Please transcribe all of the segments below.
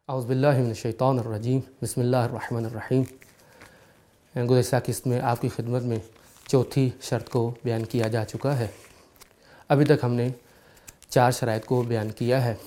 اعوذ باللہ من الشیطان الرجیم بسم اللہ الرحمن الرحیم۔ گزشتہ قسط میں آپ کی خدمت میں چوتھی شرط کو بیان کیا جا چکا ہے۔ ابھی تک ہم نے 4 شرائط کو بیان کیا ہے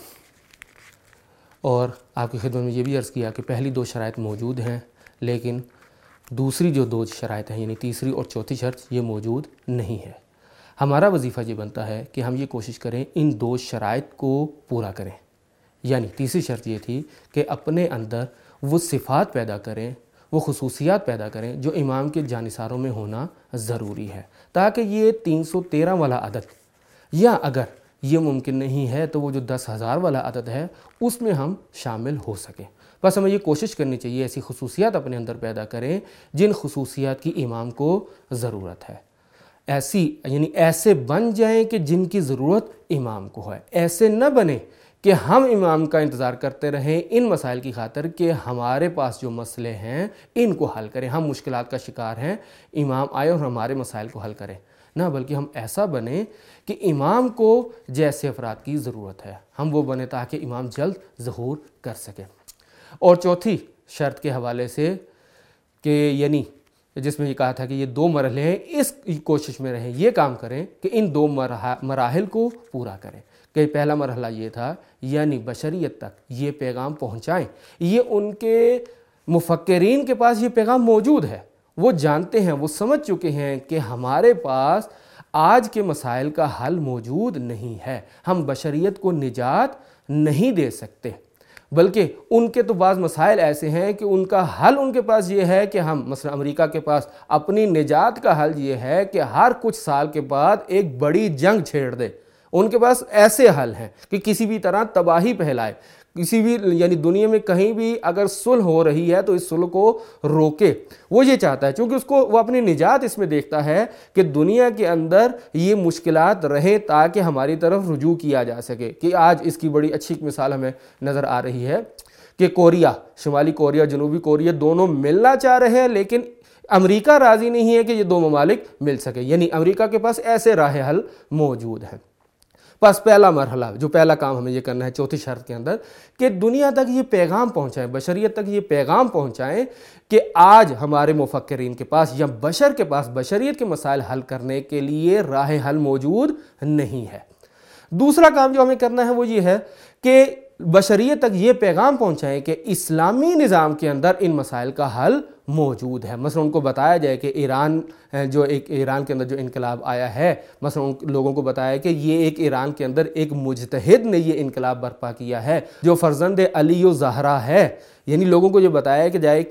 اور آپ کی خدمت میں یہ بھی عرض کیا کہ پہلی 2 شرائط موجود ہیں، لیکن دوسری جو 2 شرائط ہیں یعنی تیسری اور چوتھی شرط یہ موجود نہیں ہے۔ ہمارا وظیفہ یہ بنتا ہے کہ ہم یہ کوشش کریں ان 2 شرائط کو پورا کریں۔ یعنی تیسری شرط یہ تھی کہ اپنے اندر وہ صفات پیدا کریں، وہ خصوصیات پیدا کریں جو امام کے جانثاروں میں ہونا ضروری ہے، تاکہ یہ 313 والا عدد، یا اگر یہ ممکن نہیں ہے تو وہ جو 10,000 والا عدد ہے اس میں ہم شامل ہو سکیں۔ بس ہمیں یہ کوشش کرنی چاہیے ایسی خصوصیات اپنے اندر پیدا کریں جن خصوصیات کی امام کو ضرورت ہے، ایسے بن جائیں کہ جن کی ضرورت امام کو ہے۔ ایسے نہ بنے کہ ہم امام کا انتظار کرتے رہیں ان مسائل کی خاطر کہ ہمارے پاس جو مسئلے ہیں ان کو حل کریں، ہم مشکلات کا شکار ہیں، امام آئے اور ہمارے مسائل کو حل کریں، نہ بلکہ ہم ایسا بنیں کہ امام کو جیسے افراد کی ضرورت ہے ہم وہ بنیں تاکہ امام جلد ظہور کر سکے۔ اور چوتھی شرط کے حوالے سے کہ یعنی جس میں یہ کہا تھا کہ یہ 2 مرحلے ہیں، اس کوشش میں رہیں، یہ کام کریں کہ ان 2 مراحل کو پورا کریں۔ کہ پہلا مرحلہ یہ تھا یعنی بشریت تک یہ پیغام پہنچائیں، یہ ان کے مفکرین کے پاس یہ پیغام موجود ہے، وہ جانتے ہیں، وہ سمجھ چکے ہیں کہ ہمارے پاس آج کے مسائل کا حل موجود نہیں ہے، ہم بشریت کو نجات نہیں دے سکتے، بلکہ ان کے تو بعض مسائل ایسے ہیں کہ ان کا حل ان کے پاس یہ ہے کہ ہم مثلا امریکہ کے پاس اپنی نجات کا حل یہ ہے کہ ہر کچھ سال کے بعد ایک بڑی جنگ چھیڑ دے۔ ان کے پاس ایسے حل ہیں کہ کسی بھی طرح تباہی پھیلائے، کسی بھی یعنی دنیا میں کہیں بھی اگر صلح ہو رہی ہے تو اس صلح کو روکے۔ وہ یہ چاہتا ہے چونکہ وہ اپنی نجات اس میں دیکھتا ہے کہ دنیا کے اندر یہ مشکلات رہیں تاکہ ہماری طرف رجوع کیا جا سکے۔ کہ آج اس کی بڑی اچھی مثال ہمیں نظر آ رہی ہے کہ کوریا، شمالی کوریا، جنوبی کوریا دونوں ملنا چاہ رہے ہیں، لیکن امریکہ راضی نہیں ہے کہ یہ 2 ممالک مل سکے، یعنی امریکہ کے پاس ایسے راہ حل موجود ہیں۔ بس پہلا مرحلہ، جو پہلا کام ہمیں یہ کرنا ہے چوتھی شرط کے اندر کہ دنیا تک یہ پیغام پہنچائیں، بشریت تک یہ پیغام پہنچائیں کہ آج ہمارے مفکرین کے پاس یا بشر کے پاس بشریت کے مسائل حل کرنے کے لیے راہ حل موجود نہیں ہے۔ دوسرا کام جو ہمیں کرنا ہے وہ یہ ہے کہ بشریت تک یہ پیغام پہنچائیں کہ اسلامی نظام کے اندر ان مسائل کا حل موجود ہے۔ مثلا ان کو بتایا جائے کہ ایران کے اندر جو انقلاب آیا ہے، مثلا ان لوگوں کو بتایا کہ یہ ایران کے اندر ایک مجتہد نے یہ انقلاب برپا کیا ہے جو فرزند علی و زہرا ہے، یعنی لوگوں کو یہ بتایا کہ جائے کہ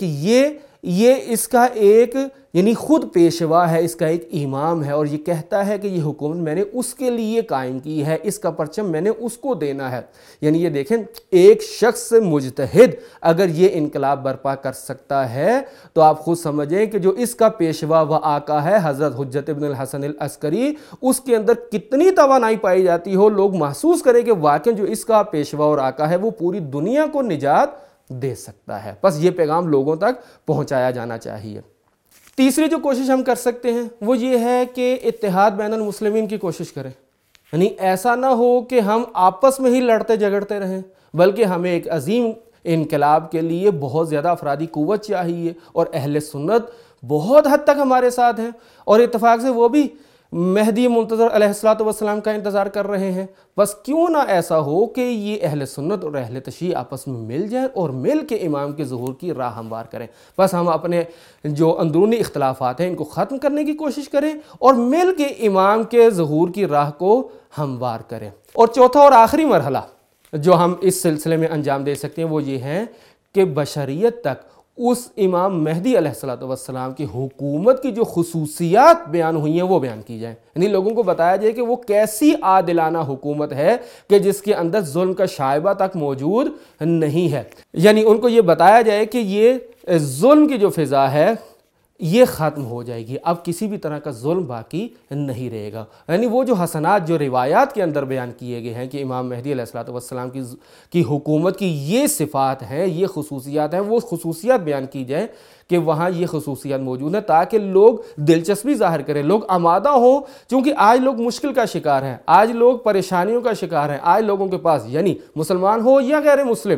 یہ اس کا ایک یعنی خود پیشوا ہے، اس کا ایک امام ہے اور یہ کہتا ہے کہ یہ حکومت میں نے اس کے لیے قائم کی ہے، اس کا پرچم میں نے اس کو دینا ہے۔ یعنی یہ دیکھیں ایک شخص مجتہد اگر یہ انقلاب برپا کر سکتا ہے تو آپ خود سمجھیں کہ جو اس کا پیشوا و آقا ہے حضرت حجت ابن الحسن العسکری، اس کے اندر کتنی توانائی پائی جاتی ہو، لوگ محسوس کریں کہ واقعی جو اس کا پیشوا اور آقا ہے وہ پوری دنیا کو نجات دے سکتا ہے۔ بس یہ پیغام لوگوں تک پہنچایا جانا چاہیے۔ تیسری جو کوشش ہم کر سکتے ہیں وہ یہ ہے کہ اتحاد بین المسلمین کی کوشش کریں، یعنی ایسا نہ ہو کہ ہم آپس میں ہی لڑتے جھگڑتے رہیں، بلکہ ہمیں ایک عظیم انقلاب کے لیے بہت زیادہ افرادی قوت چاہیے، اور اہل سنت بہت حد تک ہمارے ساتھ ہیں، اور اتفاق سے وہ بھی مہدی منتظر علیہ السلام کا انتظار کر رہے ہیں۔ بس کیوں نہ ایسا ہو کہ یہ اہل سنت اور اہل تشیع آپس میں مل جائیں اور مل کے امام کے ظہور کی راہ ہموار کریں۔ بس ہم اپنے جو اندرونی اختلافات ہیں ان کو ختم کرنے کی کوشش کریں اور مل کے امام کے ظہور کی راہ کو ہموار کریں۔ اور چوتھا اور آخری مرحلہ جو ہم اس سلسلے میں انجام دے سکتے ہیں وہ یہ ہے کہ بشریت تک اس امام مہدی علیہ السلام کی حکومت کی جو خصوصیات بیان ہوئی ہیں وہ بیان کی جائیں، یعنی لوگوں کو بتایا جائے کہ وہ کیسی عادلانہ حکومت ہے کہ جس کے اندر ظلم کا شائبہ تک موجود نہیں ہے۔ یعنی ان کو یہ بتایا جائے کہ یہ ظلم کی جو فضا ہے یہ ختم ہو جائے گی، اب کسی بھی طرح کا ظلم باقی نہیں رہے گا۔ یعنی وہ جو حسنات جو روایات کے اندر بیان کیے گئے ہیں کہ امام مہدی علیہ السلام کی حکومت کی یہ صفات ہیں، یہ خصوصیات ہیں، وہ خصوصیات بیان کی جائیں کہ وہاں یہ خصوصیات موجود ہیں تاکہ لوگ دلچسپی ظاہر کریں، لوگ آمادہ ہوں، چونکہ آج لوگ مشکل کا شکار ہیں، آج لوگ پریشانیوں کا شکار ہیں، آج لوگوں کے پاس یعنی مسلمان ہو یا غیر مسلم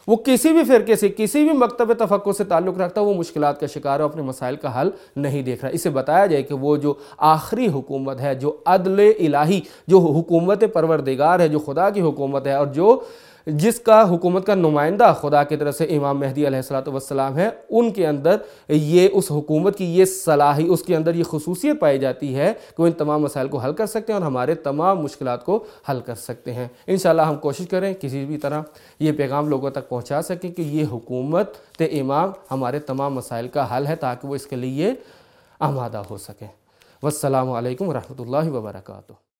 وہ کسی بھی فرقے سے، کسی بھی مکتب تفقہ سے تعلق رکھتا ہے، وہ مشکلات کا شکار ہے، اپنے مسائل کا حل نہیں دیکھ رہا۔ اسے بتایا جائے کہ وہ جو آخری حکومت ہے، جو عدل الہی، جو حکومت پروردگار ہے، جو خدا کی حکومت ہے، اور جس کا حکومت کا نمائندہ خدا کی طرف سے امام مہدی علیہ السلام ہے، ان کے اندر یہ اس حکومت کی یہ صلاحیت، اس کے اندر یہ خصوصیت پائی جاتی ہے کہ وہ ان تمام مسائل کو حل کر سکتے ہیں اور ہمارے تمام مشکلات کو حل کر سکتے ہیں۔ انشاءاللہ ہم کوشش کریں کسی بھی طرح یہ پیغام لوگوں تک پہنچا سکیں کہ یہ حکومت امام ہمارے تمام مسائل کا حل ہے، تاکہ وہ اس کے لیے آمادہ ہو سکیں۔ والسلام علیکم ورحمۃ اللہ وبرکاتہ۔